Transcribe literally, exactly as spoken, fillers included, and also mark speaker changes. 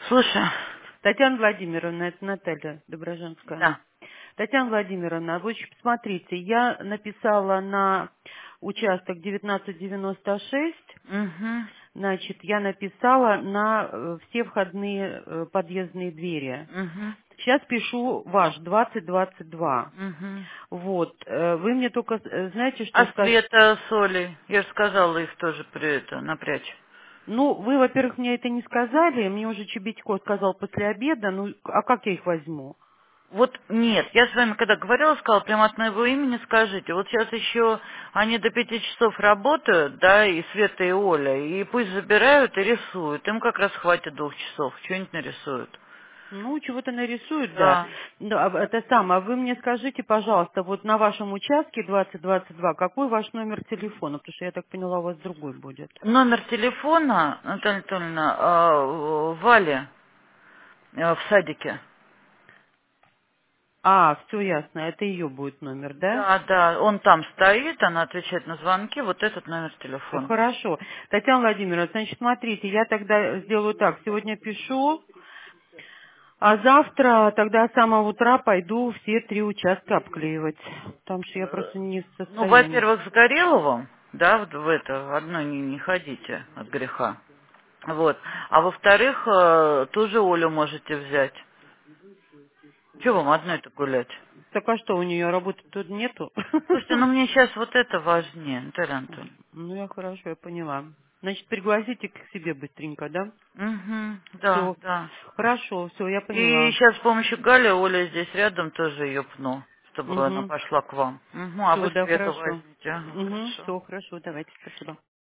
Speaker 1: Слушай,
Speaker 2: Татьяна Владимировна, это Наталья Доброжанская.
Speaker 1: да.
Speaker 2: Татьяна Владимировна, вы еще посмотрите, я написала на участок девятнадцать девяносто шесть,
Speaker 1: Угу.
Speaker 2: значит, я написала на э, все входные э, подъездные двери.
Speaker 1: Угу.
Speaker 2: Сейчас пишу ваш двадцать двадцать два.
Speaker 1: Угу.
Speaker 2: Вот, э, вы мне только э, знаете, что
Speaker 1: А
Speaker 2: сказать?
Speaker 1: Света, Соли? Я же сказала их тоже при это напрячь.
Speaker 2: Ну, вы, во-первых, мне это не сказали, мне уже Чебедько сказал после обеда, ну, а как я их возьму?
Speaker 1: Вот нет, я с вами когда говорила, сказала, прямо от моего имени скажите. Вот сейчас еще они до пяти часов работают, да, и Света, и Оля, и пусть забирают и рисуют. Им как раз хватит двух часов, что-нибудь нарисуют.
Speaker 2: Ну, чего-то нарисуют, да.
Speaker 1: Да.
Speaker 2: Да, а это самое. А вы мне скажите, пожалуйста, вот на вашем участке двадцать двадцать два, какой ваш номер телефона? Потому что я так поняла, у вас другой будет.
Speaker 1: Номер телефона, Наталья Анатольевна, э, Вали э, в садике.
Speaker 2: А, все ясно, это ее будет номер, да?
Speaker 1: Да, да, он там стоит, она отвечает на звонки, вот этот номер
Speaker 2: Всё
Speaker 1: телефона.
Speaker 2: хорошо. Татьяна Владимировна, значит, смотрите, я тогда сделаю так. Сегодня пишу, а завтра тогда с самого утра пойду все три участка обклеивать. Потому что я просто не в
Speaker 1: Ну,
Speaker 2: состоянии.
Speaker 1: во-первых, с Гореловым, да, вот в это, в одно не, не ходите от греха. Вот. А во-вторых, э, тоже Олю можете взять. Чего вам одной-то гулять?
Speaker 2: Так а что, у нее работы тут нету?
Speaker 1: Слушайте, ну мне сейчас вот это важнее, Наталья Анатольевна.
Speaker 2: Ну, я хорошо, я поняла. Значит, пригласите к себе быстренько, да?
Speaker 1: Угу, да,
Speaker 2: Все.
Speaker 1: да.
Speaker 2: Хорошо, все, я
Speaker 1: И
Speaker 2: поняла.
Speaker 1: сейчас с помощью Гали, Оля здесь рядом, тоже ее пну, чтобы она
Speaker 2: Угу.
Speaker 1: пошла к вам. Угу, а вы
Speaker 2: Все, да,
Speaker 1: Свету
Speaker 2: хорошо.
Speaker 1: возьмите. Ага,
Speaker 2: Угу.
Speaker 1: хорошо.
Speaker 2: Все, хорошо, давайте, спасибо.